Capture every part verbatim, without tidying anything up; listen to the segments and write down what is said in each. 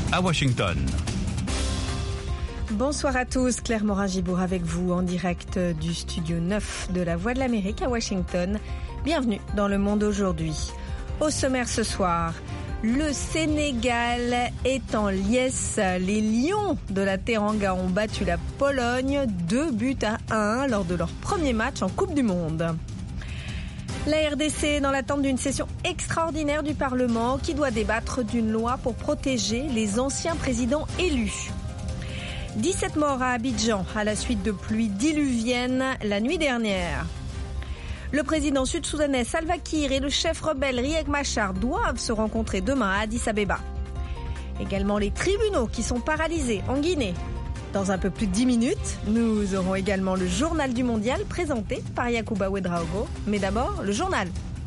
à Washington. Bonsoir à tous, Claire Morin-Gibour avec vous en direct du studio neuf de la Voix de l'Amérique à Washington. Bienvenue dans Le Monde aujourd'hui. Au sommaire ce soir, le Sénégal est en liesse. Les Lions de la Teranga ont battu la Pologne deux buts à un lors de leur premier match en Coupe du Monde. La R D C est dans l'attente d'une session extraordinaire du Parlement qui doit débattre d'une loi pour protéger les anciens présidents élus. dix-sept morts à Abidjan à la suite de pluies diluviennes la nuit dernière. Le président sud-soudanais Salva Kiir et le chef rebelle Riek Machar doivent se rencontrer demain à Addis Abeba. Également les tribunaux qui sont paralysés en Guinée. Dans un peu plus de dix minutes, nous aurons également le journal du mondial présenté par Yacouba Ouedraogo. Mais d'abord, le journal.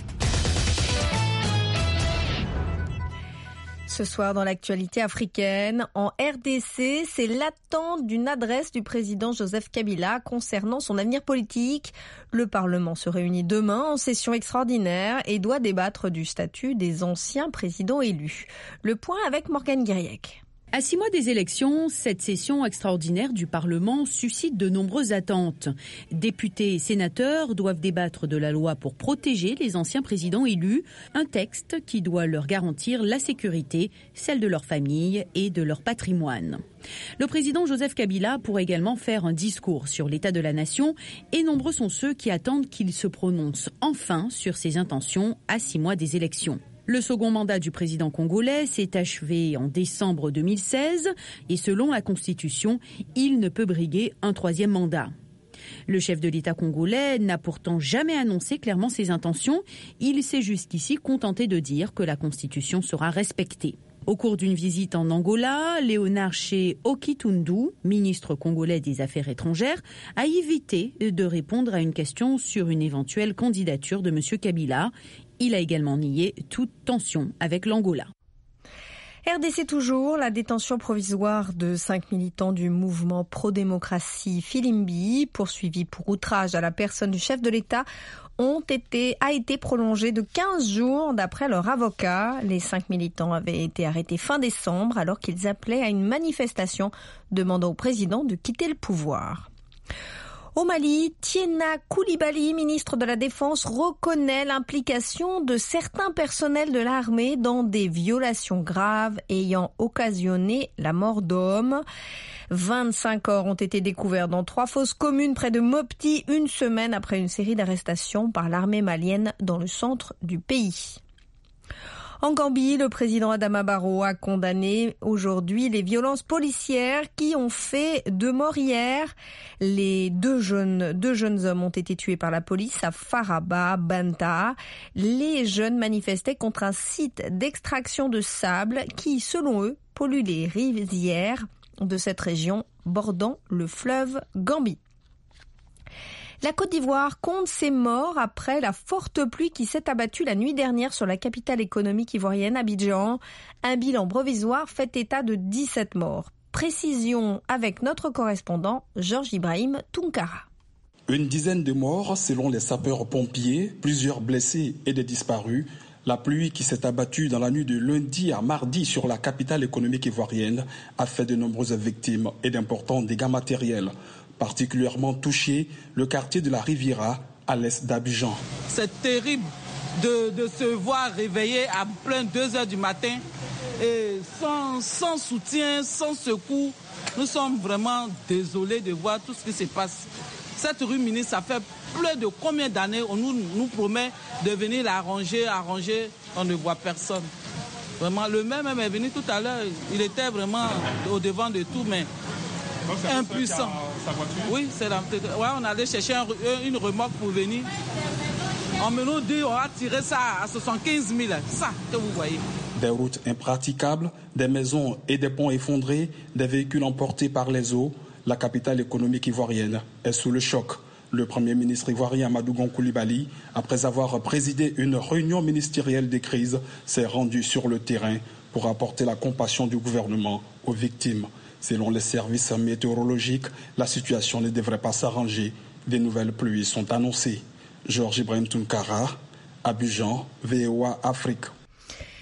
Ce soir, dans l'actualité africaine, en R D C, c'est l'attente d'une adresse du président Joseph Kabila concernant son avenir politique. Le Parlement se réunit demain en session extraordinaire et doit débattre du statut des anciens présidents élus. Le point avec Morgane Guiriec. À six mois des élections, cette session extraordinaire du Parlement suscite de nombreuses attentes. Députés et sénateurs doivent débattre de la loi pour protéger les anciens présidents élus, un texte qui doit leur garantir la sécurité, celle de leur famille et de leur patrimoine. Le président Joseph Kabila pourrait également faire un discours sur l'état de la nation et nombreux sont ceux qui attendent qu'il se prononce enfin sur ses intentions à six mois des élections. Le second mandat du président congolais s'est achevé en décembre deux mille seize et selon la Constitution, il ne peut briguer un troisième mandat. Le chef de l'État congolais n'a pourtant jamais annoncé clairement ses intentions. Il s'est jusqu'ici contenté de dire que la Constitution sera respectée. Au cours d'une visite en Angola, Léonard Che Okitundu, ministre congolais des Affaires étrangères, a évité de répondre à une question sur une éventuelle candidature de M. Kabila. Il a également nié toute tension avec l'Angola. R D C toujours, la détention provisoire de cinq militants du mouvement pro-démocratie Filimbi, poursuivis pour outrage à la personne du chef de l'État, ont été, a été prolongée de quinze jours d'après leur avocat. Les cinq militants avaient été arrêtés fin décembre alors qu'ils appelaient à une manifestation demandant au président de quitter le pouvoir. Au Mali, Tiena Koulibaly, ministre de la Défense, reconnaît l'implication de certains personnels de l'armée dans des violations graves ayant occasionné la mort d'hommes. vingt-cinq corps ont été découverts dans trois fosses communes près de Mopti, une semaine après une série d'arrestations par l'armée malienne dans le centre du pays. En Gambie, le président Adama Barrow a condamné aujourd'hui les violences policières qui ont fait deux morts hier. Les deux jeunes, deux jeunes hommes ont été tués par la police à Faraba, Banta. Les jeunes manifestaient contre un site d'extraction de sable qui, selon eux, pollue les rivières de cette région bordant le fleuve Gambie. La Côte d'Ivoire compte ses morts après la forte pluie qui s'est abattue la nuit dernière sur la capitale économique ivoirienne, Abidjan. Un bilan provisoire fait état de dix-sept morts. Précision avec notre correspondant Georges Ibrahim Tunkara. Une dizaine de morts selon les sapeurs-pompiers, plusieurs blessés et des disparus. La pluie qui s'est abattue dans la nuit de lundi à mardi sur la capitale économique ivoirienne a fait de nombreuses victimes et d'importants dégâts matériels. Particulièrement touché, le quartier de la Riviera, à l'est d'Abidjan. C'est terrible de, de se voir réveillé à plein deux heures du matin et sans, sans soutien, sans secours. Nous sommes vraiment désolés de voir tout ce qui se passe. Cette rue ministre, ça fait plus de combien d'années on nous, nous promet de venir l'arranger, arranger, on ne voit personne. Vraiment, le même est venu tout à l'heure, il était vraiment au devant de tout, mais donc, c'est impuissant. Sa voiture? Oui, c'est la... ouais, on allait chercher un, une remorque pour venir. On me nous dit on va tirer ça à soixante-quinze mille, ça que vous voyez. Des routes impraticables, des maisons et des ponts effondrés, des véhicules emportés par les eaux. La capitale économique ivoirienne est sous le choc. Le Premier ministre ivoirien Amadou Gon Coulibaly, après avoir présidé une réunion ministérielle des crises, s'est rendu sur le terrain pour apporter la compassion du gouvernement aux victimes. Selon les services météorologiques, la situation ne devrait pas s'arranger. Des nouvelles pluies sont annoncées. Georges Ibrahim Tunkara, Abidjan, V O A Afrique.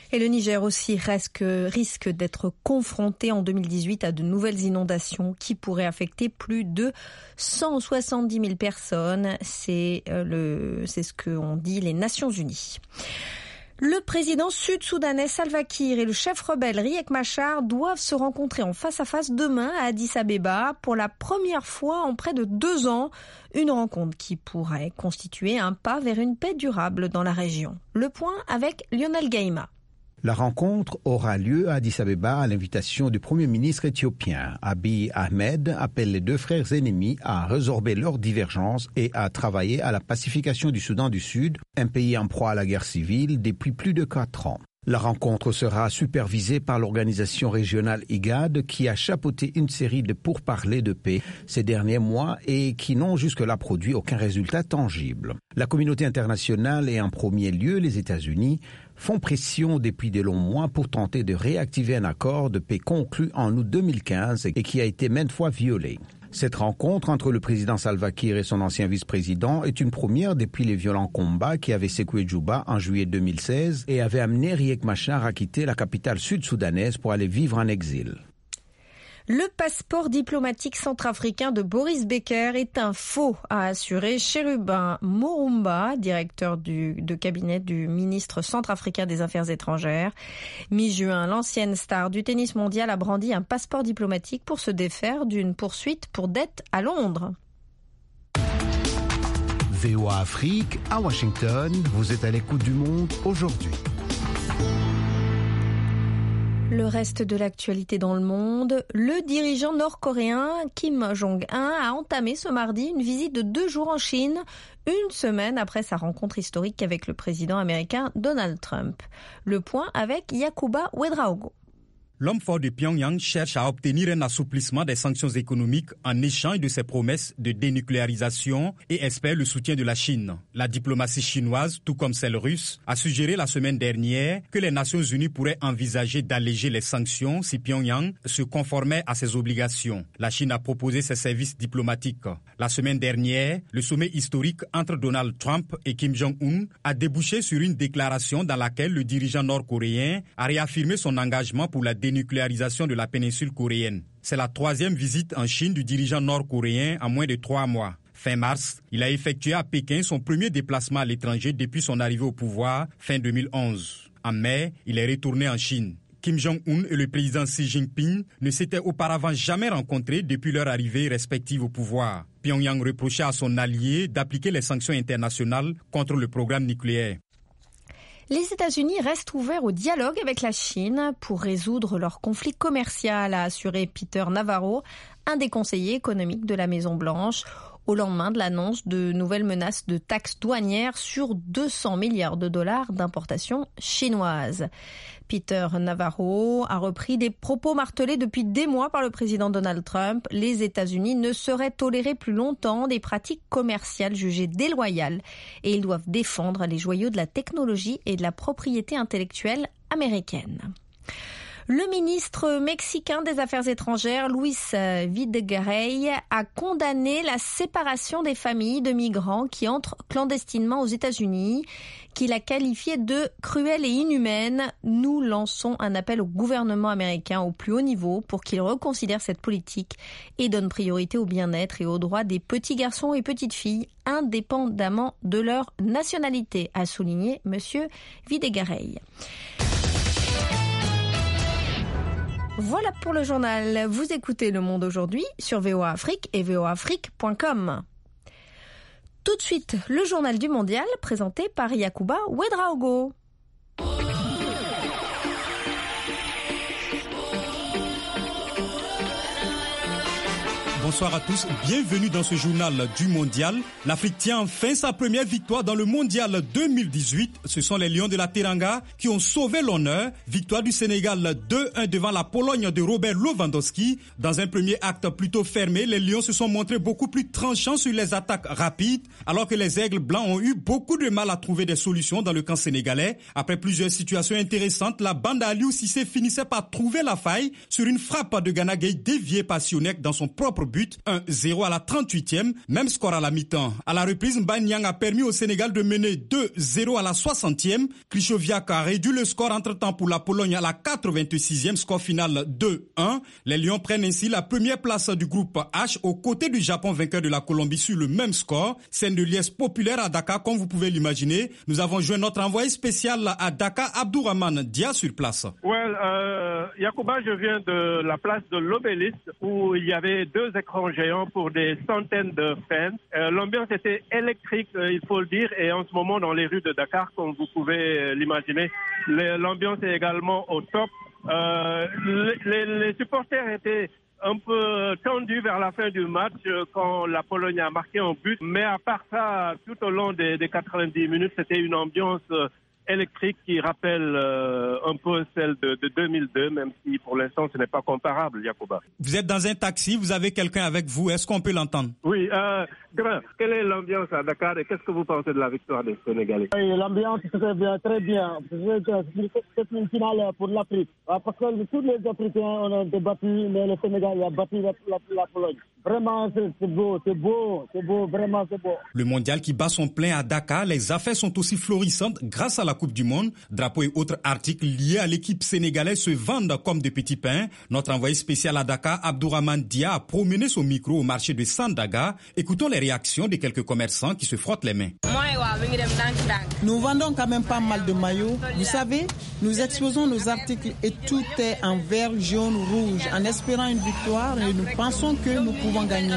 Et le Niger aussi risque, risque d'être confronté en deux mille dix-huit à de nouvelles inondations qui pourraient affecter plus de cent soixante-dix mille personnes. C'est, euh, le, c'est ce qu'ont dit les Nations Unies. Le président sud-soudanais Salva Kiir et le chef rebelle Riek Machar doivent se rencontrer en face à face demain à Addis Abeba pour la première fois en près de deux ans. Une rencontre qui pourrait constituer un pas vers une paix durable dans la région. Le point avec Lionel Gaïma. La rencontre aura lieu à Addis Abeba à l'invitation du Premier ministre éthiopien. Abiy Ahmed appelle les deux frères ennemis à résorber leurs divergences et à travailler à la pacification du Soudan du Sud, un pays en proie à la guerre civile depuis plus de quatre ans. La rencontre sera supervisée par l'organisation régionale I G A D qui a chapeauté une série de pourparlers de paix ces derniers mois et qui n'ont jusque-là produit aucun résultat tangible. La communauté internationale et en premier lieu les États-Unis font pression depuis de longs mois pour tenter de réactiver un accord de paix conclu en août deux mille quinze et qui a été maintes fois violé. Cette rencontre entre le président Salva Kiir et son ancien vice-président est une première depuis les violents combats qui avaient secoué Djouba en juillet deux mille seize et avaient amené Riek Machar à quitter la capitale sud-soudanaise pour aller vivre en exil. Le passeport diplomatique centrafricain de Boris Becker est un faux, a assuré Chérubin Morumba, directeur du, de cabinet du ministre centrafricain des Affaires étrangères. Mi-juin, l'ancienne star du tennis mondial a brandi un passeport diplomatique pour se défaire d'une poursuite pour dette à Londres. V O A Afrique, à Washington, vous êtes à l'écoute du monde aujourd'hui. Le reste de l'actualité dans le monde, le dirigeant nord-coréen Kim Jong-un a entamé ce mardi une visite de deux jours en Chine, une semaine après sa rencontre historique avec le président américain Donald Trump. Le point avec Yacouba Ouedraogo. L'homme fort de Pyongyang cherche à obtenir un assouplissement des sanctions économiques en échange de ses promesses de dénucléarisation et espère le soutien de la Chine. La diplomatie chinoise, tout comme celle russe, a suggéré la semaine dernière que les Nations Unies pourraient envisager d'alléger les sanctions si Pyongyang se conformait à ses obligations. La Chine a proposé ses services diplomatiques. La semaine dernière, le sommet historique entre Donald Trump et Kim Jong-un a débouché sur une déclaration dans laquelle le dirigeant nord-coréen a réaffirmé son engagement pour la dénucléarisation dénucléarisation de la péninsule coréenne. C'est la troisième visite en Chine du dirigeant nord-coréen en moins de trois mois. Fin mars, il a effectué à Pékin son premier déplacement à l'étranger depuis son arrivée au pouvoir fin deux mille onze. En mai, il est retourné en Chine. Kim Jong-un et le président Xi Jinping ne s'étaient auparavant jamais rencontrés depuis leur arrivée respective au pouvoir. Pyongyang reprochait à son allié d'appliquer les sanctions internationales contre le programme nucléaire. Les États-Unis restent ouverts au dialogue avec la Chine pour résoudre leur conflit commercial, a assuré Peter Navarro, un des conseillers économiques de la Maison-Blanche, au lendemain de l'annonce de nouvelles menaces de taxes douanières sur deux cents milliards de dollars d'importations chinoises. Peter Navarro a repris des propos martelés depuis des mois par le président Donald Trump. Les États-Unis ne sauraient tolérer plus longtemps des pratiques commerciales jugées déloyales et ils doivent défendre les joyaux de la technologie et de la propriété intellectuelle américaine. Le ministre mexicain des Affaires étrangères, Luis Videgaray, a condamné la séparation des familles de migrants qui entrent clandestinement aux États-Unis, qu'il a qualifiée de cruelle et inhumaine. Nous lançons un appel au gouvernement américain au plus haut niveau pour qu'il reconsidère cette politique et donne priorité au bien-être et aux droits des petits garçons et petites filles, indépendamment de leur nationalité, a souligné M. Videgaray. Voilà pour le journal. Vous écoutez Le Monde aujourd'hui sur V O A Afrique et v o a afrique point com. Tout de suite, le journal du mondial présenté par Yacouba Ouedraogo. Bonsoir à tous, bienvenue dans ce journal du mondial. L'Afrique tient enfin sa première victoire dans le mondial deux mille dix-huit. Ce sont les Lions de la Teranga qui ont sauvé l'honneur. Victoire du Sénégal deux un devant la Pologne de Robert Lewandowski. Dans un premier acte plutôt fermé, les Lions se sont montrés beaucoup plus tranchants sur les attaques rapides, alors que les Aigles Blancs ont eu beaucoup de mal à trouver des solutions dans le camp sénégalais. Après plusieurs situations intéressantes, la bande à Aliou Cissé finissait par trouver la faille sur une frappe de Gana Gueye déviée par Sionek dans son propre but. but, un zéro à la trente-huitième, même score à la mi-temps. À la reprise, Mbanyang a permis au Sénégal de mener deux zéro à la soixantième. Krychowiak a réduit le score entre-temps pour la Pologne à la quatre-vingt-sixième, score final deux un. Les Lions prennent ainsi la première place du groupe H aux côtés du Japon vainqueur de la Colombie sur le même score. Scène de liesse populaire à Dakar, comme vous pouvez l'imaginer. Nous avons joint notre envoyé spécial à Dakar, Abdourahmane Dia, sur place. Well, euh, Yacouba, je viens de la place de l'Obélisque où il y avait deux écrans géants pour des centaines de fans. Euh, l'ambiance était électrique, euh, il faut le dire, et en ce moment dans les rues de Dakar, comme vous pouvez l'imaginer, l'ambiance est également au top. Euh, les, les supporters étaient un peu tendus vers la fin du match quand la Pologne a marqué un but. Mais à part ça, tout au long des, des quatre-vingt-dix minutes, c'était une ambiance électrique qui rappelle euh, un peu celle de, de deux mille deux, même si pour l'instant ce n'est pas comparable, Yacouba. Vous êtes dans un taxi, vous avez quelqu'un avec vous, est-ce qu'on peut l'entendre? Oui, euh, Grand, quelle est l'ambiance à Dakar et qu'est-ce que vous pensez de la victoire des Sénégalais? Oui, l'ambiance c'était bien, très bien. C'est une finale pour l'Afrique. Parce que tous les Africains ont été battus, mais le Sénégal a battu la, la, la Pologne. Vraiment, c'est beau, c'est beau, c'est beau, vraiment c'est beau. Le mondial qui bat son plein à Dakar, les affaires sont aussi florissantes grâce à la Coupe du Monde. Drapeaux et autres articles liés à l'équipe sénégalaise se vendent comme des petits pains. Notre envoyé spécial à Dakar, Abdourahmane Dia, a promené son micro au marché de Sandaga. Écoutons les réactions de quelques commerçants qui se frottent les mains. Nous vendons quand même pas mal de maillots. Vous savez, nous exposons nos articles et tout est en vert, jaune, rouge, en espérant une victoire et nous pensons que nous pouvons gagner.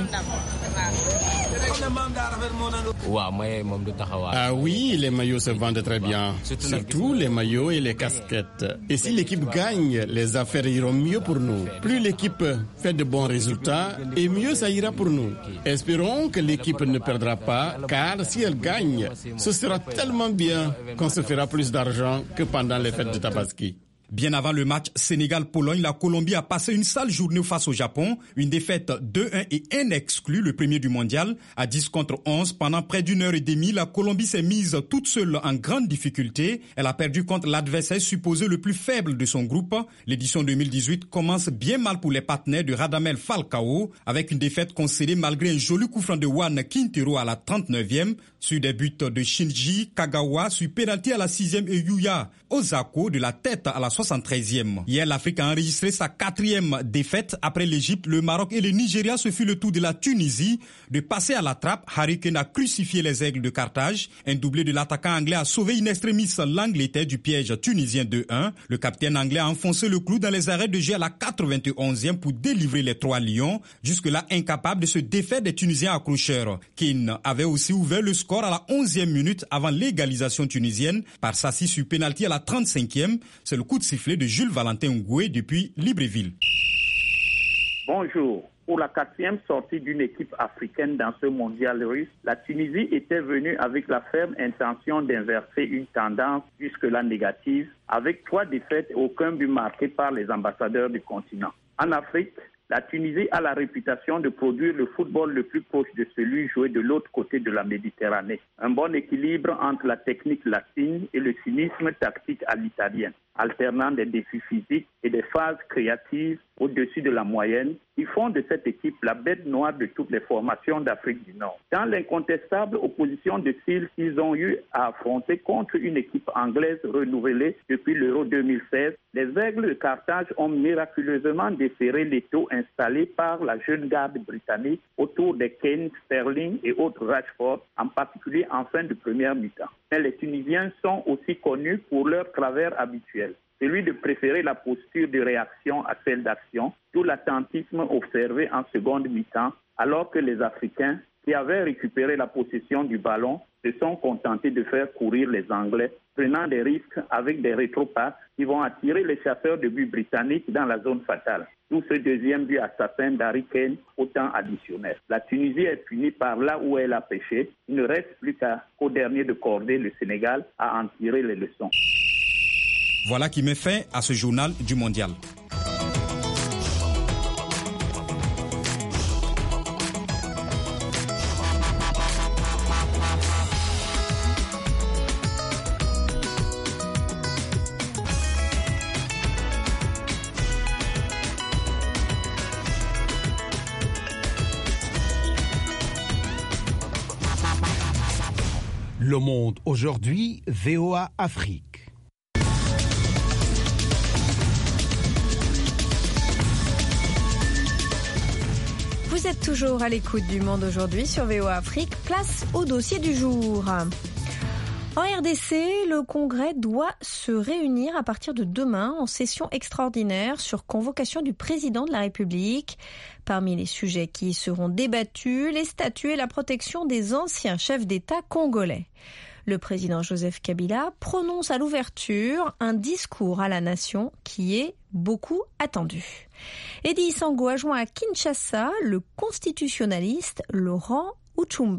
Ah oui, les maillots se vendent très bien, surtout les maillots et les casquettes. Et si l'équipe gagne, les affaires iront mieux pour nous. Plus l'équipe fait de bons résultats, et mieux ça ira pour nous. Espérons que l'équipe ne perdra pas, car si elle gagne, ce sera tellement bien qu'on se fera plus d'argent que pendant les fêtes de Tabaski. Bien avant le match Sénégal-Pologne, la Colombie a passé une sale journée face au Japon. Une défaite deux un et un exclu, le premier du mondial. À dix contre onze, pendant près d'une heure et demie, la Colombie s'est mise toute seule en grande difficulté. Elle a perdu contre l'adversaire supposé le plus faible de son groupe. L'édition deux mille dix-huit commence bien mal pour les partenaires de Radamel Falcao, avec une défaite concédée malgré un joli coup franc de Juan Quintero à la trente-neuvième, sur des buts de Shinji Kagawa, sur pénalty à la sixième et Yuya Osako de la tête à la soixante-treizième. Hier, l'Afrique a enregistré sa quatrième défaite. Après l'Égypte, le Maroc et le Nigeria, ce fut le tour de la Tunisie de passer à la trappe. Harry Kane a crucifié les aigles de Carthage. Un doublé de l'attaquant anglais a sauvé in extremis l'Angleterre du piège tunisien deux un. Le capitaine anglais a enfoncé le clou dans les arrêts de jeu à la quatre-vingt-onzième pour délivrer les trois lions, jusque-là incapables de se défaire des Tunisiens accrocheurs. Kane avait aussi ouvert le score à la onzième minute avant l'égalisation tunisienne par Sassi sur pénalty à la trente-cinquième. C'est le coup de sifflet de Jules Valentin Ngoué depuis Libreville. Bonjour. Pour la quatrième sortie d'une équipe africaine dans ce mondial russe, la Tunisie était venue avec la ferme intention d'inverser une tendance jusque-là négative, avec trois défaites et aucun but marqué par les ambassadeurs du continent. En Afrique, la Tunisie a la réputation de produire le football le plus proche de celui joué de l'autre côté de la Méditerranée. Un bon équilibre entre la technique latine et le cynisme tactique à l'italienne, alternant des défis physiques et des phases créatives au-dessus de la moyenne, qui font de cette équipe la bête noire de toutes les formations d'Afrique du Nord. Dans l'incontestable opposition de style qu'ils ont eu à affronter contre une équipe anglaise renouvelée depuis l'Euro deux mille seize, les Aigles de Carthage ont miraculeusement desserré l'étau installé par la jeune garde britannique autour des Kane, Sterling et autres Rashford, en particulier en fin de première mi-temps. Mais les Tunisiens sont aussi connus pour leur travers habituel, celui de préférer la posture de réaction à celle d'action, tout l'attentisme observé en seconde mi-temps, alors que les Africains, qui avaient récupéré la possession du ballon, se sont contentés de faire courir les Anglais, prenant des risques avec des rétropasses qui vont attirer les chasseurs de buts britanniques dans la zone fatale. D'où ce deuxième but assassin d'Harry Kane au temps additionnel. La Tunisie est punie par là où elle a péché. Il ne reste plus qu'au dernier de cordée, le Sénégal, à en tirer les leçons. Voilà qui met fin à ce journal du mondial. Le Monde aujourd'hui, V O A Afrique. Vous êtes toujours à l'écoute du Monde aujourd'hui sur V O A Afrique. Place au dossier du jour. En R D C, le Congrès doit se réunir à partir de demain en session extraordinaire sur convocation du président de la République. Parmi les sujets qui y seront débattus, les statuts et la protection des anciens chefs d'État congolais. Le président Joseph Kabila prononce à l'ouverture un discours à la nation qui est beaucoup attendu. Eddie Sango a joint à Kinshasa le constitutionnaliste Laurent Uchumbe.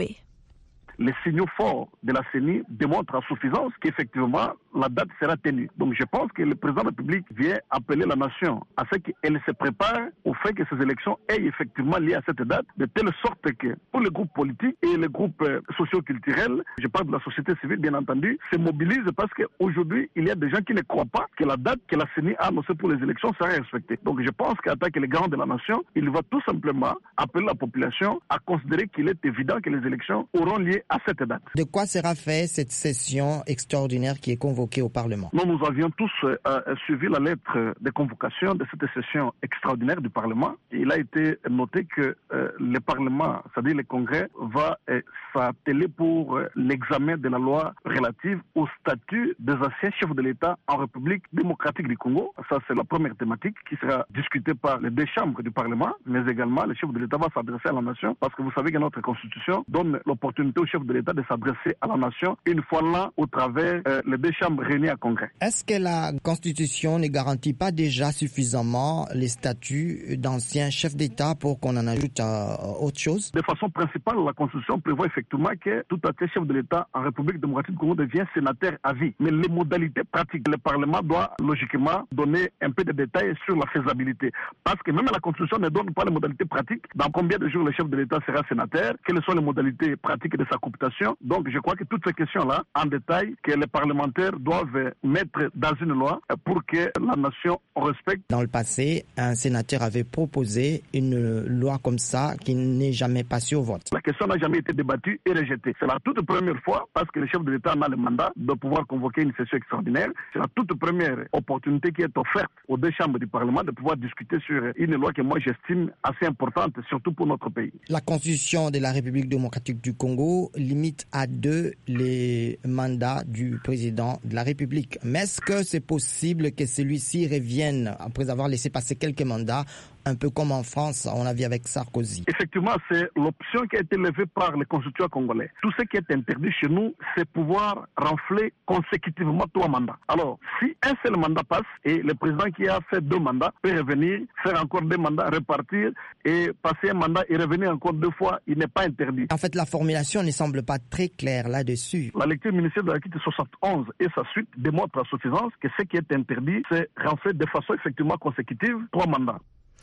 Les signaux forts de la C E N I démontrent à suffisance qu'effectivement la date sera tenue. Donc je pense que le président de la République vient appeler la nation à ce qu'elle se prépare au fait que ces élections aient effectivement lieu à cette date, de telle sorte que pour les groupes politiques et les groupes socio-culturels, je parle de la société civile bien entendu, se mobilisent parce qu'aujourd'hui il y a des gens qui ne croient pas que la date que la C E N I a annoncée pour les élections sera respectée. Donc je pense qu'en tant que les garants de la nation, il va tout simplement appeler la population à considérer qu'il est évident que les élections auront lieu à cette date. De quoi sera fait cette session extraordinaire qui est convoquée au Parlement? Nous, nous avions tous euh, suivi la lettre de convocation de cette session extraordinaire du Parlement. Il a été noté que euh, le Parlement, c'est-à-dire le Congrès, va euh, s'atteler pour euh, l'examen de la loi relative au statut des anciens chefs de l'État en République démocratique du Congo. Ça, c'est la première thématique qui sera discutée par les deux chambres du Parlement, mais également le chef de l'État va s'adresser à la nation parce que vous savez que notre Constitution donne l'opportunité au chef de l'État de s'adresser à la nation une fois là au travers euh, les deux chambres réunies à Congrès. Est-ce que la Constitution ne garantit pas déjà suffisamment les statuts d'anciens chefs d'État pour qu'on en ajoute à autre chose? De façon principale, la Constitution prévoit effectivement que tout ancien chef de l'État en République démocratique du Congo devient sénateur à vie. Mais les modalités pratiques, le Parlement doit logiquement donner un peu de détails sur la faisabilité. Parce que même la Constitution ne donne pas les modalités pratiques. Dans combien de jours le chef de l'État sera sénateur? Quelles sont les modalités pratiques de sa cooptation? Donc je crois que toutes ces questions-là, en détail, que les parlementaires doivent mettre dans une loi pour que la nation respecte. Dans le passé, un sénateur avait proposé une loi comme ça qui n'est jamais passée au vote. La question n'a jamais été débattue et rejetée. C'est la toute première fois, parce que le chef de l'État a le mandat de pouvoir convoquer une session extraordinaire. C'est la toute première opportunité qui est offerte aux deux chambres du Parlement de pouvoir discuter sur une loi que moi j'estime assez importante, surtout pour notre pays. La Constitution de la République démocratique du Congo limite à deux les mandats du président de la République. Mais est-ce que c'est possible que celui-ci revienne après avoir laissé passer quelques mandats, un peu comme en France, on a vu avec Sarkozy? Effectivement, c'est l'option qui a été levée par les constituants congolais. Tout ce qui est interdit chez nous, c'est pouvoir renfler consécutivement trois mandats. Alors, si un seul mandat passe et le président qui a fait deux mandats peut revenir, faire encore deux mandats, repartir et passer un mandat et revenir encore deux fois, il n'est pas interdit. En fait, la formulation ne semble pas très claire là-dessus. La lecture ministérielle de l'article soixante et onze et sa suite démontre à suffisance que ce qui est interdit, c'est renfler de façon effectivement consécutive trois mandats.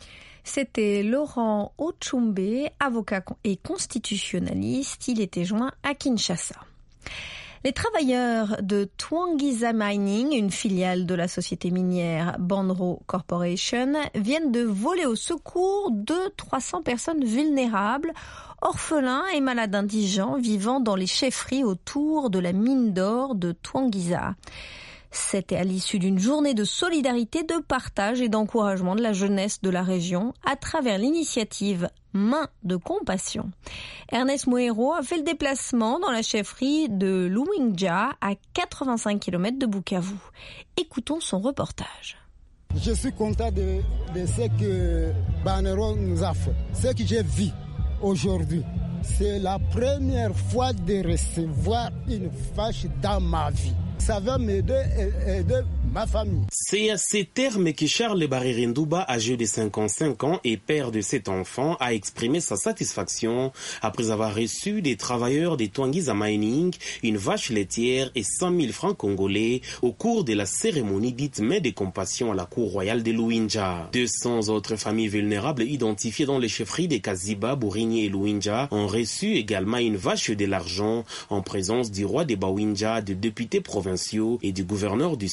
C'était Laurent Uchumbe, avocat et constitutionnaliste. Il était joint à Kinshasa. Les travailleurs de Twangiza Mining, une filiale de la société minière Banro Corporation, viennent de voler au secours de trois cents personnes vulnérables, orphelins et malades indigents vivant dans les chefferies autour de la mine d'or de Twangiza. C'était à l'issue d'une journée de solidarité, de partage et d'encouragement de la jeunesse de la région à travers l'initiative Main de Compassion. Ernest Moero a fait le déplacement dans la chefferie de Luinja à quatre-vingt-cinq kilomètres de Bukavu. Écoutons son reportage. Je suis content de, de ce que Banero nous a fait. Ce que j'ai vu aujourd'hui, c'est la première fois de recevoir une vache dans ma vie. Ça va m'aider et aider ma famille. C'est à ces termes que Charles Barrerindouba, âgé de cinquante-cinq ans et père de sept enfants, a exprimé sa satisfaction après avoir reçu des travailleurs des Twangiza Mining une vache laitière et cent mille francs congolais au cours de la cérémonie dite Main de Compassion à la cour royale de Luinja. deux cents autres familles vulnérables identifiées dans les chefferies de Kaziba, Bourigny et Luinja ont reçu également une vache de l'argent en présence du roi de Bawinja, de députés provinciaux et du gouverneur du Sud Kivu.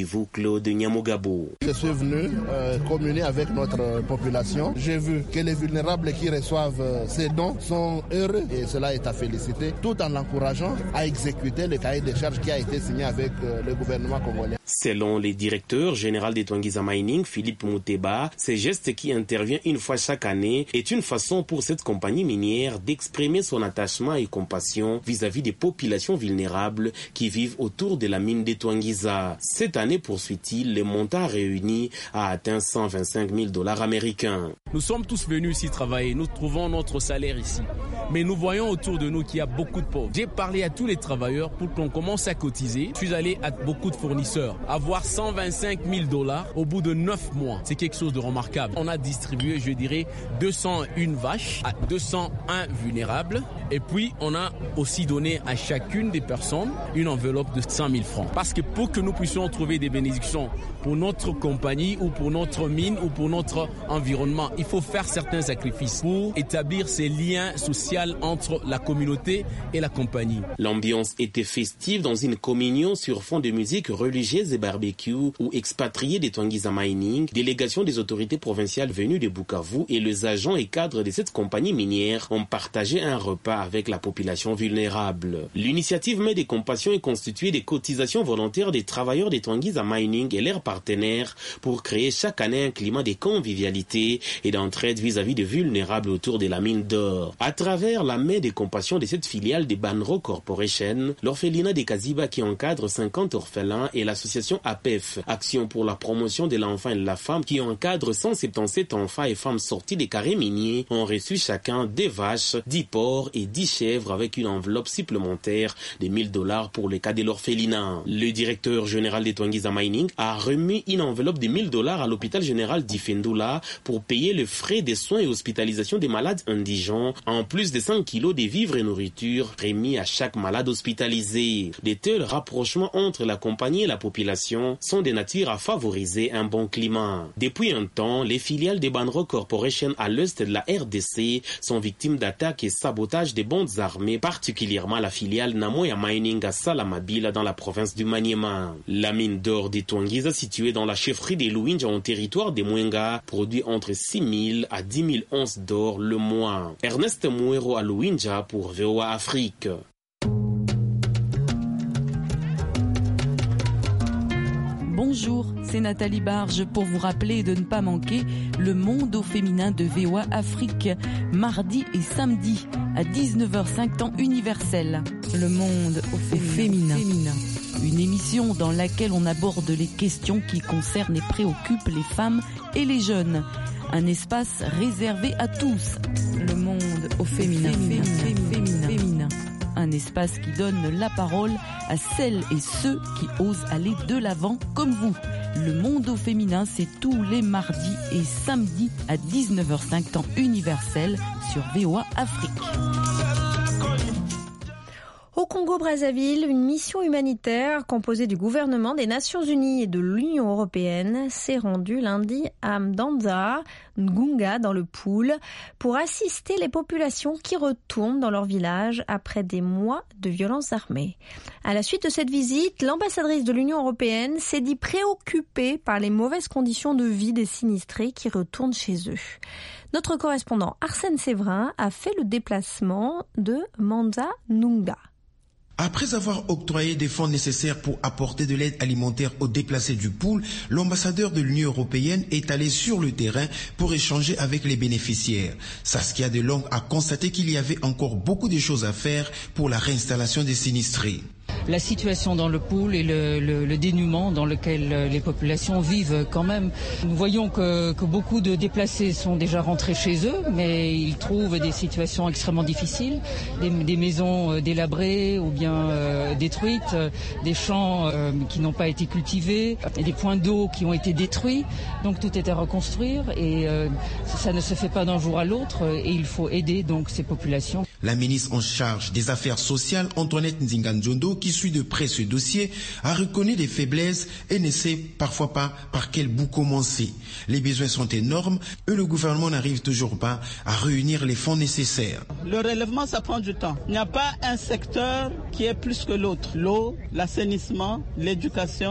Kivu, Claude Nyamugabo. Je suis venu euh, communier avec notre population. J'ai vu que les vulnérables qui reçoivent euh, ces dons sont heureux et cela est à féliciter, tout en l'encourageant à exécuter le cahier des charges qui a été signé avec euh, le gouvernement congolais. Selon le directeur général des Twangiza Mining, Philippe Mouteba, ce geste qui intervient une fois chaque année est une façon pour cette compagnie minière d'exprimer son attachement et compassion vis-à-vis des populations vulnérables qui vivent autour de la mine des Twangiza. Cette année, poursuit-il, le montant réuni a atteint cent vingt-cinq mille dollars américains. Nous sommes tous venus ici travailler, nous trouvons notre salaire ici. Mais nous voyons autour de nous qu'il y a beaucoup de pauvres. J'ai parlé à tous les travailleurs pour qu'on commence à cotiser. Je suis allé à beaucoup de fournisseurs. Avoir cent vingt-cinq mille dollars au bout de neuf mois, c'est quelque chose de remarquable. On a distribué, je dirais, deux cent un vaches à deux cent un vulnérables. Et puis, on a aussi donné à chacune des personnes une enveloppe de cent mille francs. Parce que pour que nous puissions trouver des bénédictions pour notre compagnie ou pour notre mine ou pour notre environnement, il faut faire certains sacrifices pour établir ces liens sociaux entre la communauté et la compagnie. L'ambiance était festive dans une communion sur fond de musique religieuse et barbecue où expatriés des Twangiza Mining, délégation des autorités provinciales venues de Bukavu et les agents et cadres de cette compagnie minière ont partagé un repas avec la population vulnérable. L'initiative Made et Compassion est constituée des cotisations volontaires des travailleurs des Twangiza Mining et leurs partenaires pour créer chaque année un climat de convivialité et d'entraide vis-à-vis des vulnérables autour de la mine d'or. À travers la Made et Compassion de cette filiale de Banro Corporation, l'orphelinat des Kaziba qui encadre cinquante orphelins et l'association A P E F, Action pour la promotion de l'enfant et de la femme, qui encadre cent soixante-dix-sept enfants et femmes sortis des carrés miniers, ont reçu chacun des vaches, dix porcs et dix chèvres avec une enveloppe supplémentaire de mille dollars pour le cas de l'orphelinat. Le directeur général des Twangiza Mining a remis une enveloppe de mille dollars à l'hôpital général d'Ifendula pour payer les frais de soins et hospitalisation des malades indigents, en plus de cent kilos de vivres et nourriture remis à chaque malade hospitalisé. De tels rapprochements entre la compagnie et la population sont de nature à favoriser un bon climat. Depuis un temps, les filiales de Banro Corporation à l'est de la R D C sont victimes d'attaques et sabotages des bandes armées, particulièrement la filiale Namoya Mining à Salamabila dans la province du Maniema. La mine d'or des Twangiza, située dans la chefferie des Luinja en territoire des Mwenga, produit entre six mille à dix mille onces d'or le mois. Ernest Mouero à Luinja pour V O A Afrique. Bonjour, c'est Nathalie Barge pour vous rappeler de ne pas manquer le monde au féminin de V O A Afrique, mardi et samedi à dix-neuf heures cinq temps universel. Le monde au féminin. féminin. Une émission dans laquelle on aborde les questions qui concernent et préoccupent les femmes et les jeunes. Un espace réservé à tous. Le monde au féminin. féminin. féminin. féminin. Un espace qui donne la parole à celles et ceux qui osent aller de l'avant comme vous. Le monde au féminin, c'est tous les mardis et samedis à dix-neuf heures cinq temps universel sur V O A Afrique. Au Congo-Brazzaville, une mission humanitaire composée du gouvernement des Nations Unies et de l'Union européenne s'est rendue lundi à Mdanza, Ngunga, dans le Poul, pour assister les populations qui retournent dans leur village après des mois de violences armées. À la suite de cette visite, l'ambassadrice de l'Union européenne s'est dit préoccupée par les mauvaises conditions de vie des sinistrés qui retournent chez eux. Notre correspondant Arsène Séverin a fait le déplacement de Mdanza, Ngunga. Après avoir octroyé des fonds nécessaires pour apporter de l'aide alimentaire aux déplacés du Poul, l'ambassadeur de l'Union européenne est allé sur le terrain pour échanger avec les bénéficiaires. Saskia Delong a constaté qu'il y avait encore beaucoup de choses à faire pour la réinstallation des sinistrés. La situation dans le Poul et le, le, le dénuement dans lequel les populations vivent quand même. Nous voyons que, que beaucoup de déplacés sont déjà rentrés chez eux, mais ils trouvent des situations extrêmement difficiles, des, des maisons délabrées ou bien euh, détruites, des champs euh, qui n'ont pas été cultivés, des points d'eau qui ont été détruits. Donc tout est à reconstruire et euh, ça ne se fait pas d'un jour à l'autre et il faut aider donc ces populations. La ministre en charge des Affaires sociales, Antoinette Nzinga-Njondo, qui suit de près ce dossier, a reconnu des faiblesses et ne sait parfois pas par quel bout commencer. Les besoins sont énormes et le gouvernement n'arrive toujours pas à réunir les fonds nécessaires. Le relèvement, ça prend du temps. Il n'y a pas un secteur qui est plus que l'autre. L'eau, l'assainissement, l'éducation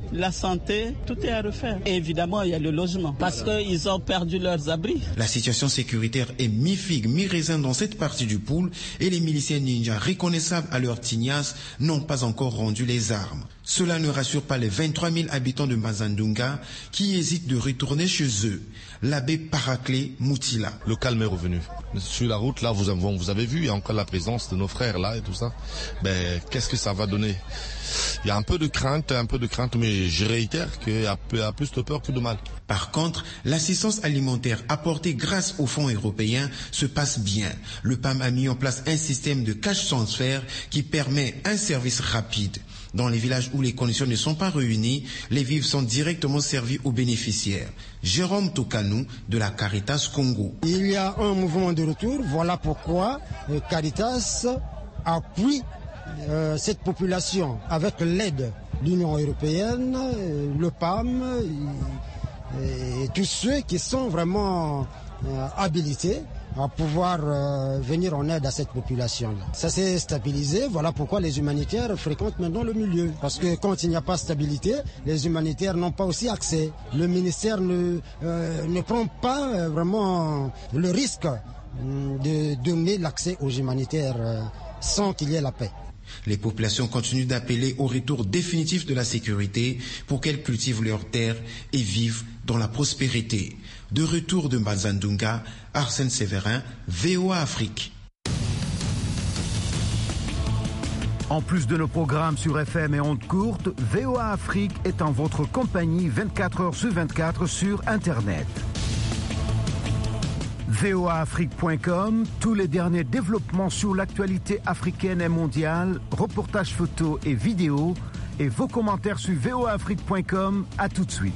la santé, tout est à refaire. Et évidemment, il y a le logement, parce qu'ils ont perdu leurs abris. La situation sécuritaire est mi-figue, mi-raisin dans cette partie du pôle et les miliciens ninjas reconnaissables à leur tignasse n'ont pas encore rendu les armes. Cela ne rassure pas les vingt-trois mille habitants de Mazandunga qui hésitent de retourner chez eux. L'abbé Paraclé Moutila. Le calme est revenu. Sur la route, là, vous avez, vous avez vu, il y a encore la présence de nos frères là et tout ça. Ben, qu'est-ce que ça va donner? Il y a un peu de crainte, un peu de crainte, mais je réitère qu'il y a plus de peur que de mal. Par contre, l'assistance alimentaire apportée grâce aux fonds européens se passe bien. Le P A M a mis en place un système de cash transfert qui permet un service rapide. Dans les villages où les conditions ne sont pas réunies, les vivres sont directement servis aux bénéficiaires. Jérôme Tokanou de la Caritas Congo. Il y a un mouvement de retour, voilà pourquoi Caritas appuie euh, cette population avec l'aide de l'Union européenne, euh, le P A M et, et tous ceux qui sont vraiment euh, habilités à pouvoir euh, venir en aide à cette population-là. Ça s'est stabilisé, voilà pourquoi les humanitaires fréquentent maintenant le milieu. Parce que quand il n'y a pas de stabilité, les humanitaires n'ont pas aussi accès. Le ministère ne, euh, ne prend pas euh, vraiment le risque euh, de donner l'accès aux humanitaires euh, sans qu'il y ait la paix. Les populations continuent d'appeler au retour définitif de la sécurité pour qu'elles cultivent leurs terres et vivent dans la prospérité. De retour de Mazandunga, Arsène Séverin, V O A Afrique. En plus de nos programmes sur F M et ondes courtes, V O A Afrique est en votre compagnie vingt-quatre heures sur vingt-quatre sur Internet. V O A Afrique point com, tous les derniers développements sur l'actualité africaine et mondiale, reportages photos et vidéos, et vos commentaires sur V O A Afrique point com. À tout de suite.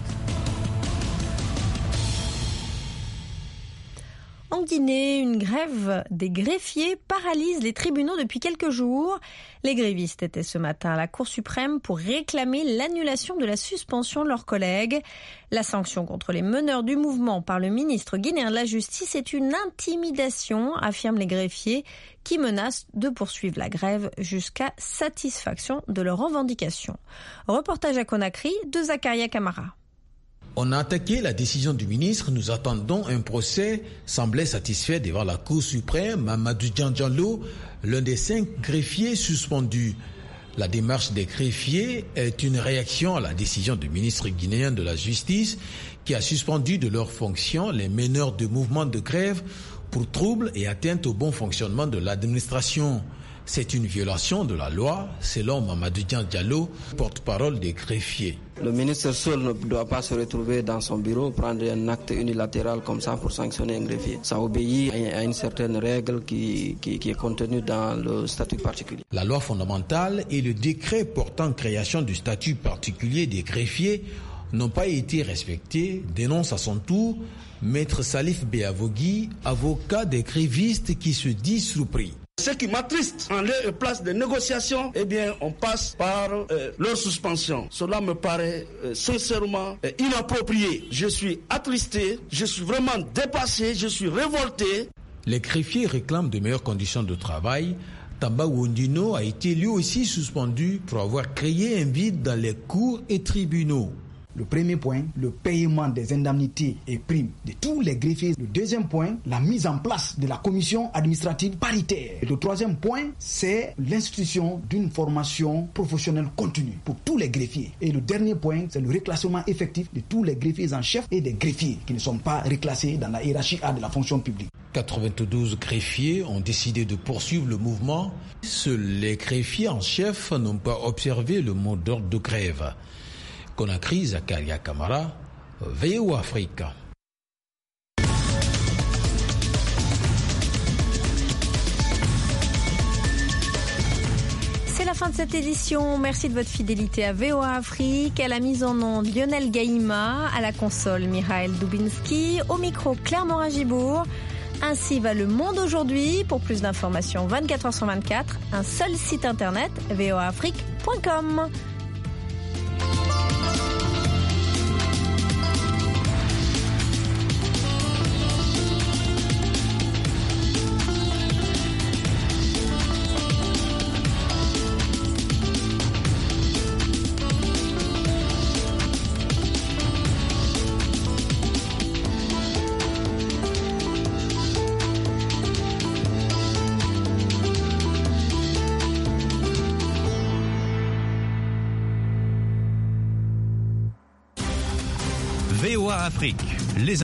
En Guinée, une grève des greffiers paralyse les tribunaux depuis quelques jours. Les grévistes étaient ce matin à la Cour suprême pour réclamer l'annulation de la suspension de leurs collègues. La sanction contre les meneurs du mouvement par le ministre guinéen de la Justice est une intimidation, affirment les greffiers, qui menacent de poursuivre la grève jusqu'à satisfaction de leurs revendications. Reportage à Conakry de Zakaria Kamara. On a attaqué la décision du ministre, nous attendons un procès, semblait satisfait devant la Cour suprême Mamadou Djandjalo, l'un des cinq greffiers suspendus. La démarche des greffiers est une réaction à la décision du ministre guinéen de la Justice qui a suspendu de leurs fonctions les meneurs de mouvements de grève pour troubles et atteinte au bon fonctionnement de l'administration. C'est une violation de la loi, selon Mamadou Diallo, porte-parole des greffiers. Le ministre seul ne doit pas se retrouver dans son bureau, prendre un acte unilatéral comme ça pour sanctionner un greffier. Ça obéit à une certaine règle qui, qui, qui est contenue dans le statut particulier. La loi fondamentale et le décret portant création du statut particulier des greffiers n'ont pas été respectés, dénonce à son tour Maître Salif Beavogui, avocat des grévistes qui se dit surpris. Ce qui m'attriste en lieu et place de négociations, eh bien, on passe par euh, leur suspension. Cela me paraît euh, sincèrement euh, inapproprié. Je suis attristé, je suis vraiment dépassé, je suis révolté. Les greffiers réclament de meilleures conditions de travail. Tamba Wondino a été lui aussi suspendu pour avoir créé un vide dans les cours et tribunaux. Le premier point, le paiement des indemnités et primes de tous les greffiers. Le deuxième point, la mise en place de la commission administrative paritaire. Et le troisième point, c'est l'institution d'une formation professionnelle continue pour tous les greffiers. Et le dernier point, c'est le reclassement effectif de tous les greffiers en chef et des greffiers qui ne sont pas reclassés dans la hiérarchie A de la fonction publique. quatre-vingt-douze greffiers ont décidé de poursuivre le mouvement. Seuls les greffiers en chef n'ont pas observé le mot d'ordre de grève. Conakry, Zakaria Kamara, V O A Afrique. C'est la fin de cette édition. Merci de votre fidélité à V O A Afrique. À la mise en onde, Lionel Gaïma. À la console, Mihail Dubinski. Au micro, Claire Morin-Gibourg. Ainsi va le monde aujourd'hui. Pour plus d'informations, vingt-quatre heures sur vingt-quatre, un seul site internet, v o a afrique point com. A Afrique. Les